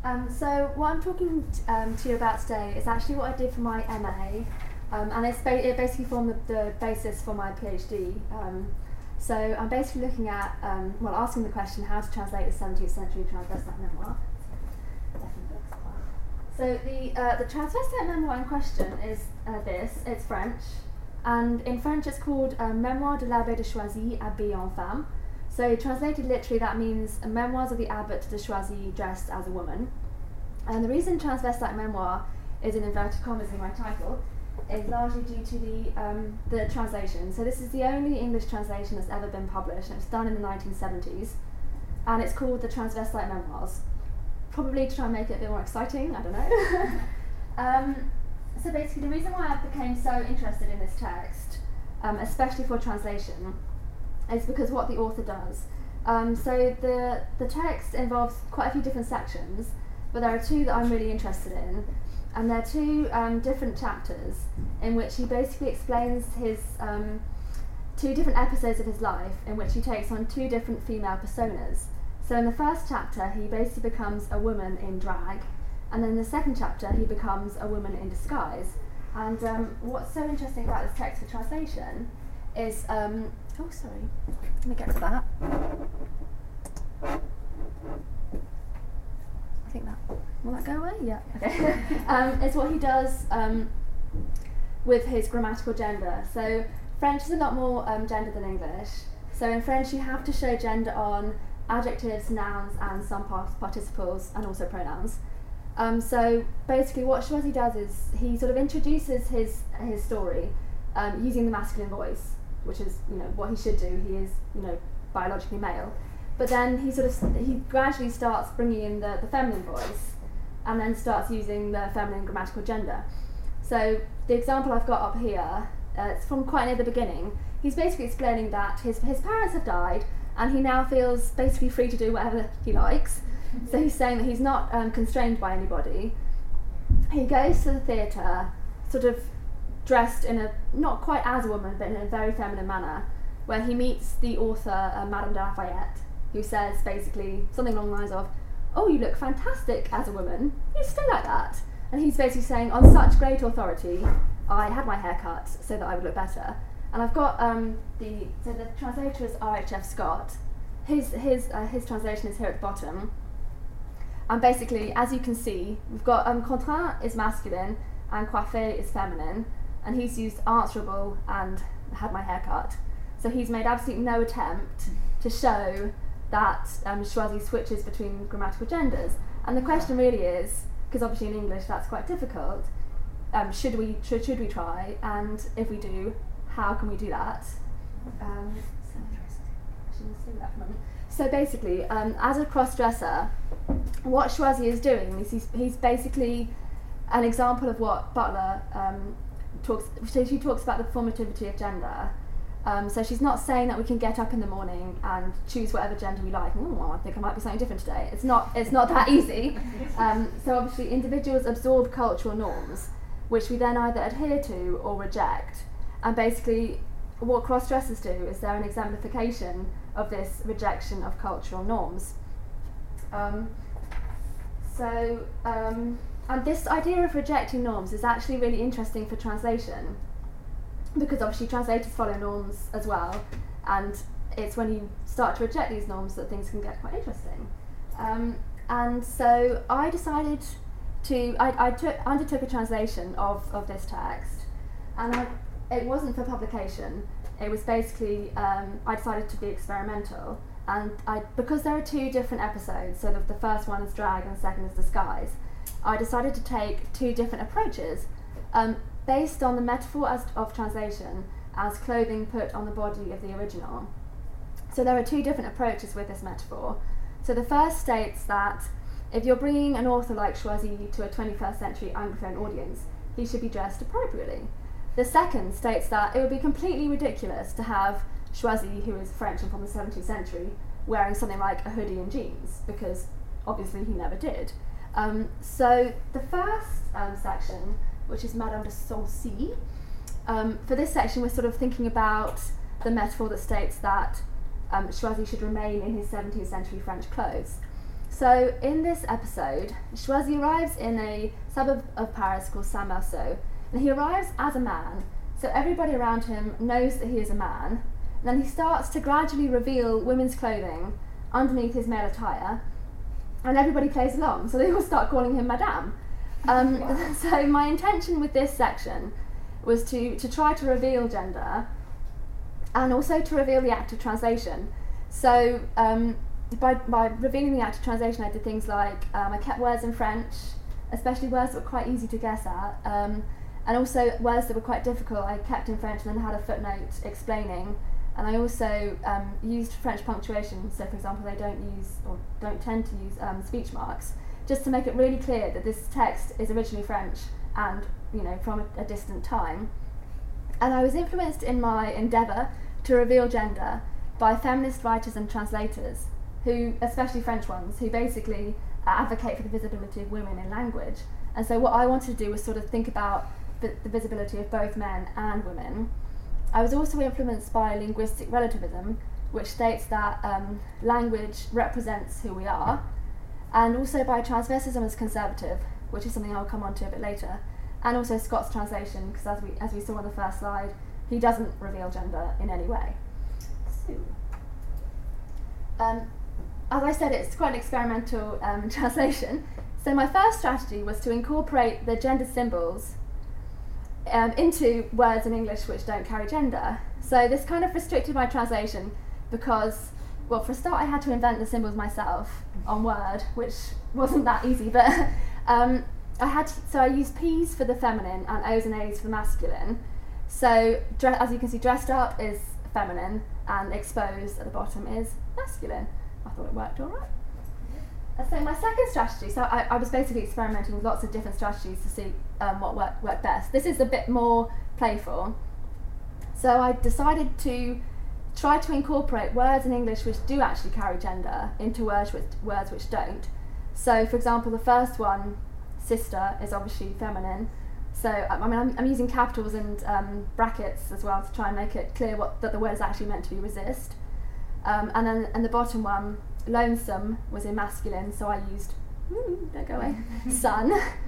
So what I'm talking to you about today is actually what I did for my MA, and it basically formed the basis for my PhD. So I'm basically looking at, asking the question how to translate a 17th century transvestite memoir. So the transvestite memoir in question is it's French, and in French it's called Mémoires de l'Abbé de Choisy habillé en femme. So translated literally that means Memoirs of the Abbot de Choisy dressed as a woman. And the reason transvestite memoir is in inverted commas in my title is largely due to the translation. So this is the only English translation that's ever been published, and it was done in the 1970s, and it's called The Transvestite Memoirs. Probably to try and make it a bit more exciting, I don't know. So basically the reason why I became so interested in this text, especially for translation, is because what the author does. So the text involves quite a few different sections, but there are two that I'm really interested in, and they're two different chapters in which he basically explains his two different episodes of his life in which he takes on two different female personas. So in the first chapter he basically becomes a woman in drag, and then in the second chapter he becomes a woman in disguise. And what's so interesting about this text for translation is, oh sorry, let me get to that. I think that, will that go away? Yeah, okay. Is what he does with his grammatical gender. So French is a lot more gender than English. So in French you have to show gender on adjectives, nouns, and some participles, and also pronouns. So basically what Choisy does is he sort of introduces his story using the masculine voice, which is what he should do. He is biologically male, but then he gradually starts bringing in the feminine voice, and then starts using the feminine grammatical gender. So the example I've got up here, it's from quite near the beginning. He's basically explaining that his parents have died, and he now feels basically free to do whatever he likes. So he's saying that he's not constrained by anybody. He goes to the theatre, sort of dressed in not quite as a woman, but in a very feminine manner, where he meets the author, Madame de Lafayette, who says basically something along the lines of, "Oh, you look fantastic as a woman, you stay like that." And he's basically saying, on such great authority, I had my hair cut so that I would look better. And I've got the translator is R.H.F. Scott. His translation is here at the bottom. And basically, as you can see, we've got contraint is masculine and coiffé is feminine, and he's used answerable and had my hair cut. So he's made absolutely no attempt to show that Choisy switches between grammatical genders. And the question really is, because obviously in English that's quite difficult, should we try, and if we do, how can we do that? So basically, as a cross-dresser, what Choisy is doing is he's basically an example of what Butler talks. So she talks about the formativity of gender. So she's not saying that we can get up in the morning and choose whatever gender we like. I think I might be something different today. It's not that easy. So obviously, individuals absorb cultural norms, which we then either adhere to or reject. And basically, what cross-dressers do is they're an exemplification of this rejection of cultural norms. And this idea of rejecting norms is actually really interesting for translation, because obviously translators follow norms as well, and it's when you start to reject these norms that things can get quite interesting. And so I decided I undertook a translation of this text, and it wasn't for publication. It was basically, I decided to be experimental, and because there are two different episodes, so the first one is drag and the second is disguise, I decided to take two different approaches based on the metaphor of translation as clothing put on the body of the original. So there are two different approaches with this metaphor. So the first states that if you're bringing an author like Choisy to a 21st century Anglophone audience, he should be dressed appropriately. The second states that it would be completely ridiculous to have Choisy, who is French and from the 17th century, wearing something like a hoodie and jeans, because obviously he never did. So the first section, which is Madame de Sancy, for this section we're sort of thinking about the metaphor that states that Choisy should remain in his 17th century French clothes. So in this episode, Choisy arrives in a suburb of Paris called Saint-Marceau, and he arrives as a man, so everybody around him knows that he is a man. And then he starts to gradually reveal women's clothing underneath his male attire, and everybody plays along, so they all start calling him Madame. So my intention with this section was to try to reveal gender, and also to reveal the act of translation. So by revealing the act of translation, I did things like I kept words in French, especially words that were quite easy to guess at, and also words that were quite difficult I kept in French and then had a footnote explaining. And I also used French punctuation, so for example they don't tend to use speech marks, just to make it really clear that this text is originally French and from a distant time. And I was influenced in my endeavour to reveal gender by feminist writers and translators, who, especially French ones, who basically advocate for the visibility of women in language. And so what I wanted to do was sort of think about the visibility of both men and women. I was also influenced by linguistic relativism, which states that language represents who we are, and also by transvestism as conservative, which is something I'll come on to a bit later, and also Scott's translation, because as we saw on the first slide, he doesn't reveal gender in any way. So, as I said, it's quite an experimental translation. So my first strategy was to incorporate the gender symbols into words in English which don't carry gender. So this kind of restricted my translation because, well, for a start I had to invent the symbols myself on Word, which wasn't that easy, but I used P's for the feminine and O's and A's for the masculine. So as you can see, dressed up is feminine and exposed at the bottom is masculine. I thought it worked all right. So my second strategy, so I was basically experimenting with lots of different strategies to see what worked best. This is a bit more playful. So I decided to try to incorporate words in English which do actually carry gender into words which don't. So for example, the first one, sister, is obviously feminine. So I'm using capitals and brackets as well to try and make it clear that the word is actually meant to be resist. And the bottom one, lonesome, was in masculine, so I used, don't go away, son.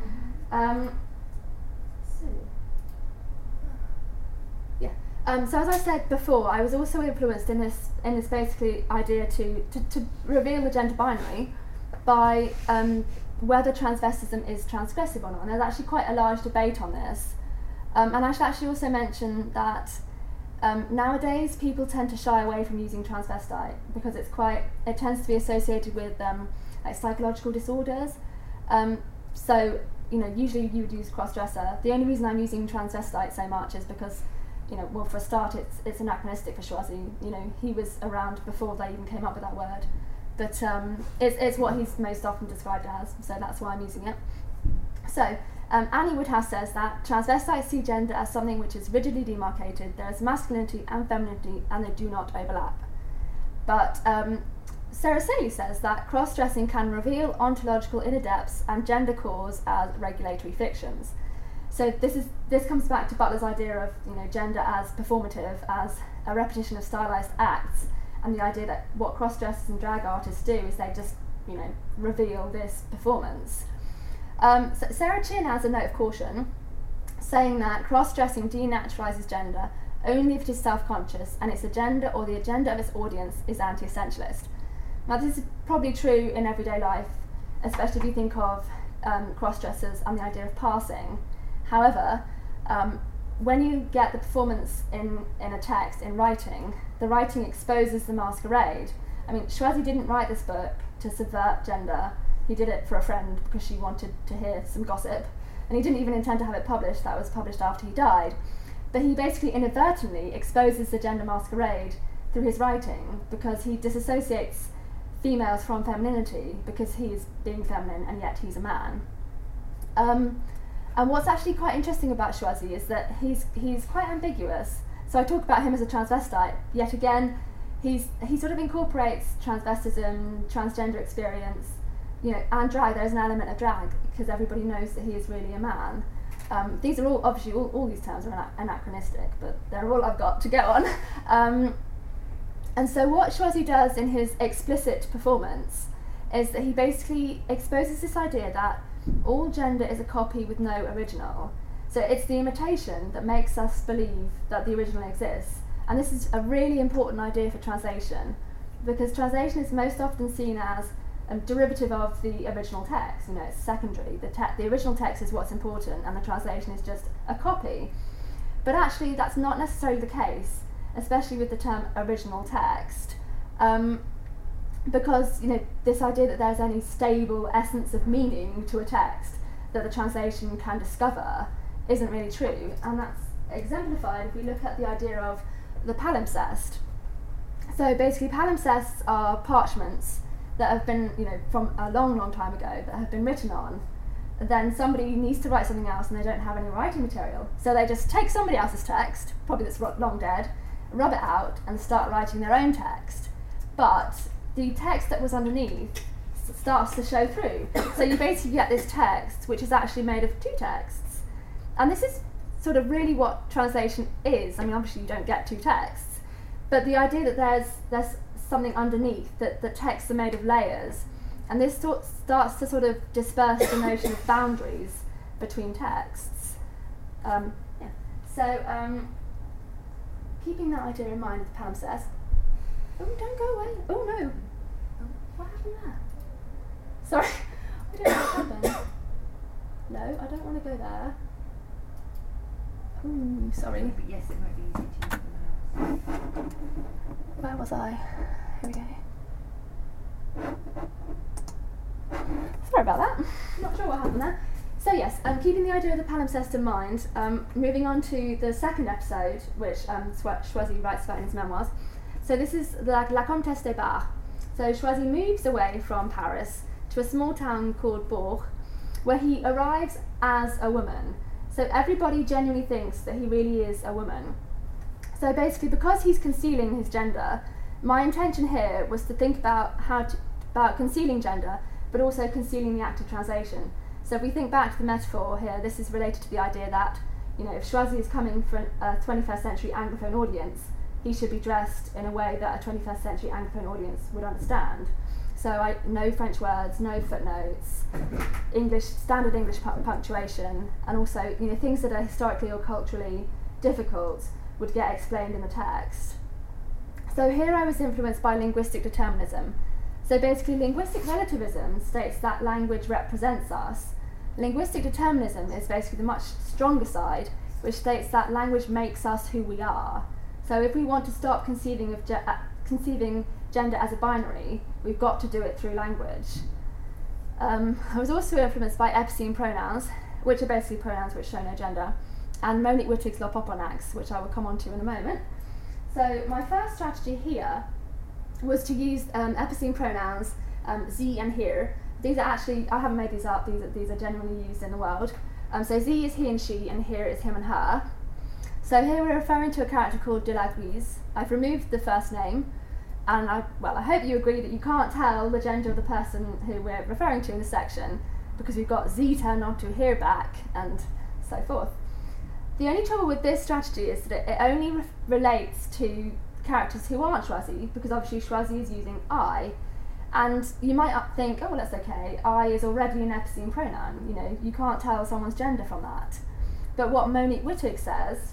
So as I said before, I was also influenced in this basically idea to reveal the gender binary by whether transvestism is transgressive or not. And there's actually quite a large debate on this. And I should actually also mention that nowadays people tend to shy away from using transvestite because it tends to be associated with like psychological disorders. So usually you would use cross-dresser. The only reason I'm using transvestite so much is because well, for a start it's anachronistic for Choisy. He was around before they even came up with that word, but it's what he's most often described as, so that's why I'm using it. So Annie Woodhouse says that transvestites see gender as something which is rigidly demarcated. There is masculinity and femininity, and they do not overlap. But Sarah Saley says that cross-dressing can reveal ontological inner depths and gender cores as regulatory fictions. So this comes back to Butler's idea of gender as performative, as a repetition of stylized acts, and the idea that what cross-dressers and drag artists do is they just reveal this performance. So Sarah Chin has a note of caution, saying that cross-dressing denaturalizes gender only if it is self-conscious and its agenda or the agenda of its audience is anti-essentialist. Now this is probably true in everyday life, especially if you think of cross-dressers and the idea of passing. However, when you get the performance in a text, in writing, the writing exposes the masquerade. I mean, Choisy didn't write this book to subvert gender. He did it for a friend because she wanted to hear some gossip, and he didn't even intend to have it published. That was published after he died. But he basically inadvertently exposes the gender masquerade through his writing because he disassociates females from femininity because he's being feminine and yet he's a man. And what's actually quite interesting about Choisy is that he's quite ambiguous. So I talk about him as a transvestite, yet again, he sort of incorporates transvestism, transgender experience, and drag. There's an element of drag because everybody knows that he is really a man. These are all these terms are anachronistic, but they're all I've got to go on. And so what Choisy does in his explicit performance is that he basically exposes this idea that all gender is a copy with no original. So it's the imitation that makes us believe that the original exists. And this is a really important idea for translation, because translation is most often seen as a derivative of the original text. You know, it's secondary. The original text is what's important, and the translation is just a copy. But actually, that's not necessarily the case, especially with the term original text, because this idea that there's any stable essence of meaning to a text that the translation can discover isn't really true, and that's exemplified if we look at the idea of the palimpsest. So basically, palimpsests are parchments that have been, from a long, long time ago, that have been written on. Then somebody needs to write something else and they don't have any writing material. So they just take somebody else's text, probably that's long dead, rub it out and start writing their own text. But the text that was underneath starts to show through. So you basically get this text which is actually made of two texts. And this is sort of really what translation is. I mean, obviously you don't get two texts, but the idea that there's something underneath, that the texts are made of layers, and this starts to sort of disperse the notion of boundaries between texts. So keeping that idea in mind with palimpsest. Oh, don't go away. Oh no. Oh, what happened there? Sorry, I don't know what happened. No, I don't want to go there. Ooh, sorry. But yes, it might be easy to use the mouse. Where was I? Here we go. Sorry about that. Not sure what happened there. So yes, keeping the idea of the palimpsest in mind, moving on to the second episode, which Choisy writes about in his memoirs. So this is La Comtesse de Bar. So Choisy moves away from Paris to a small town called Bourg, where he arrives as a woman. So everybody genuinely thinks that he really is a woman. So basically, because he's concealing his gender, my intention here was to think about about concealing gender, but also concealing the act of translation. So if we think back to the metaphor here, this is related to the idea that, if Choisy is coming from a 21st century Anglophone audience, he should be dressed in a way that a 21st century Anglophone audience would understand. So no French words, no footnotes, standard English punctuation, and also things that are historically or culturally difficult would get explained in the text. So here I was influenced by linguistic determinism. So basically, linguistic relativism states that language represents us. Linguistic determinism is basically the much stronger side, which states that language makes us who we are. So if we want to stop conceiving gender as a binary, we've got to do it through language. I was also influenced by epicene pronouns, which are basically pronouns which show no gender, and Monique Wittig's Lopoponax, which I will come on to in a moment. So my first strategy here was to use epicene pronouns, sie and hier. These are actually, I haven't made these up, these are generally used in the world. So sie is he and she, and here is him and her. So here we're referring to a character called de la Guise. I've removed the first name, and I hope you agree that you can't tell the gender of the person who we're referring to in this section, because we've got sie turned on to here back, and so forth. The only trouble with this strategy is that it only relates to characters who aren't Choisy, because obviously Choisy is using I, and you might think, oh well, that's okay, I is already an epicene pronoun, you can't tell someone's gender from that. But what Monique Wittig says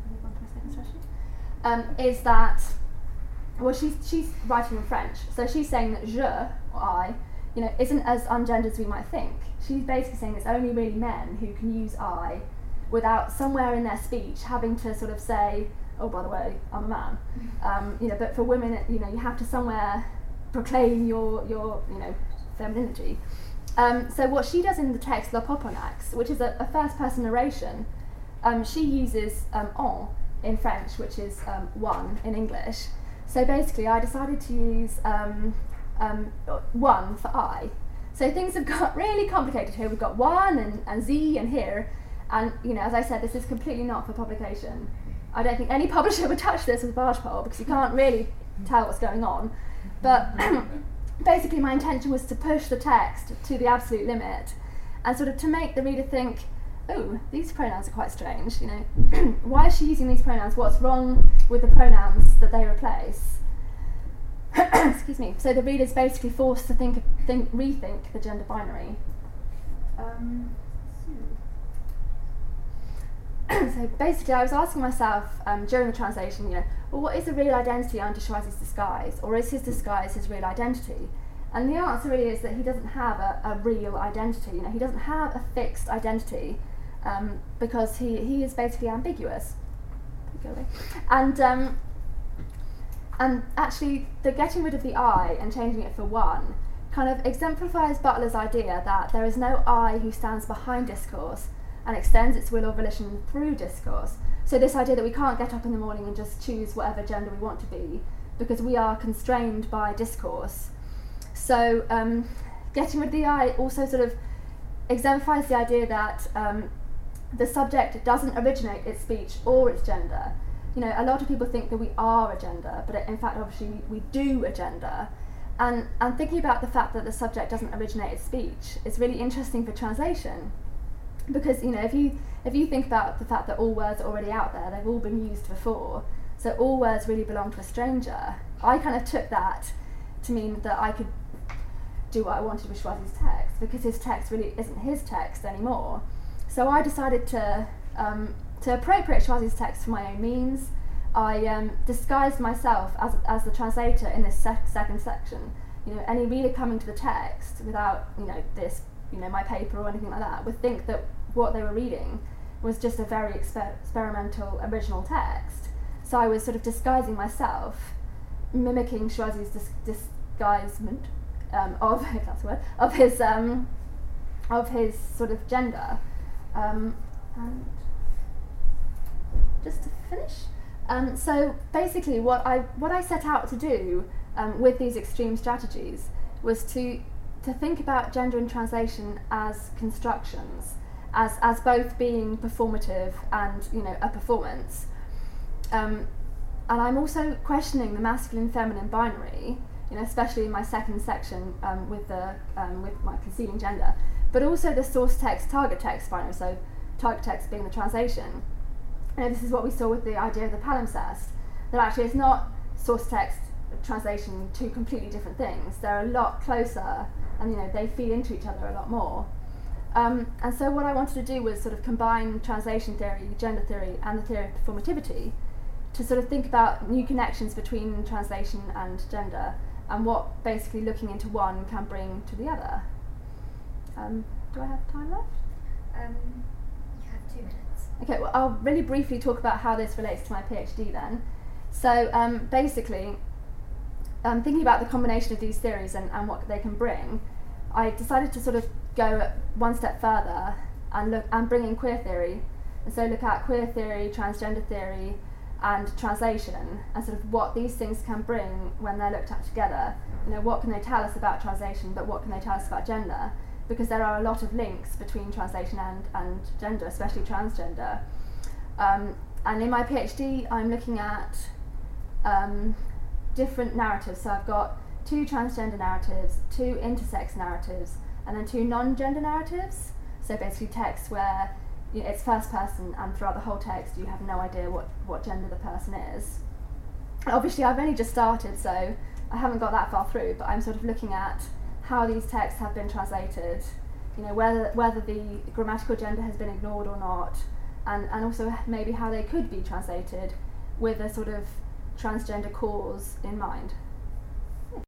is that, well, she's writing in French, so she's saying that je, or I, isn't as ungendered as we might think. She's basically saying it's only really men who can use I without somewhere in their speech having to sort of say, oh, by the way, I'm a man. But for women, you have to somewhere proclaim your femininity. So what she does in the text Lopoponax, which is a first-person narration, she uses on in French, which is one in English. So basically, I decided to use one for I. So things have got really complicated here. We've got one and sie and here, and as I said, this is completely not for publication. I don't think any publisher would touch this with barge pole, because you can't really tell what's going on. But basically my intention was to push the text to the absolute limit, and sort of to make the reader think, oh, these pronouns are quite strange, why is she using these pronouns? What's wrong with the pronouns that they replace? excuse me. So the reader's basically forced to rethink the gender binary. So basically, I was asking myself during the translation, well, what is the real identity under Schweizi's disguise, or is his disguise his real identity? And the answer really is that he doesn't have a real identity. He doesn't have a fixed identity because he is basically ambiguous. And actually, the getting rid of the I and changing it for one kind of exemplifies Butler's idea that there is no I who stands behind discourse and extends its will or volition through discourse. So this idea that we can't get up in the morning and just choose whatever gender we want to be because we are constrained by discourse. So getting rid of the I also sort of exemplifies the idea that the subject doesn't originate its speech or its gender. A lot of people think that we are a gender, but in fact, obviously, we do a gender. And thinking about the fact that the subject doesn't originate its speech is really interesting for translation, because if you think about the fact that all words are already out there, they've all been used before, so all words really belong to a stranger. I kind of took that to mean that I could do what I wanted with Schweizi's text, because his text really isn't his text anymore. So I decided to appropriate Schweizi's text for my own means. I disguised myself as the translator in this second section. Any reader coming to the text without this my paper or anything like that would think that what they were reading was just a very experimental original text. So I was sort of disguising myself, mimicking Schweizi's disguisement of, if that's a word, of his sort of gender. And just to finish, so basically what I set out to do with these extreme strategies was to think about gender in translation as constructions, as both being performative and a performance. And I'm also questioning the masculine-feminine binary, especially in my second section with my concealing gender, but also the source text, target text binary, so target text being the translation. This is what we saw with the idea of the palimpsest, that actually it's not source text translation, two completely different things. They're a lot closer, and they feed into each other a lot more. And so what I wanted to do was sort of combine translation theory, gender theory, and the theory of performativity to sort of think about new connections between translation and gender, and what basically looking into one can bring to the other. Do I have time left? You have 2 minutes. Okay, well, I'll really briefly talk about how this relates to my PhD then. So basically, thinking about the combination of these theories and what they can bring, I decided to sort of go one step further and bring in queer theory, and so look at queer theory, transgender theory, and translation, and sort of what these things can bring when they're looked at together. What can they tell us about translation, but what can they tell us about gender? Because there are a lot of links between translation and gender, especially transgender. And in my PhD, I'm looking at different narratives. So I've got 2 transgender narratives, 2 intersex narratives, and then 2 non-gender narratives. So basically texts where it's first person, and throughout the whole text you have no idea what gender the person is. And obviously I've only just started, so I haven't got that far through, but I'm sort of looking at how these texts have been translated, whether the grammatical gender has been ignored or not, and also maybe how they could be translated with a sort of transgender cause in mind.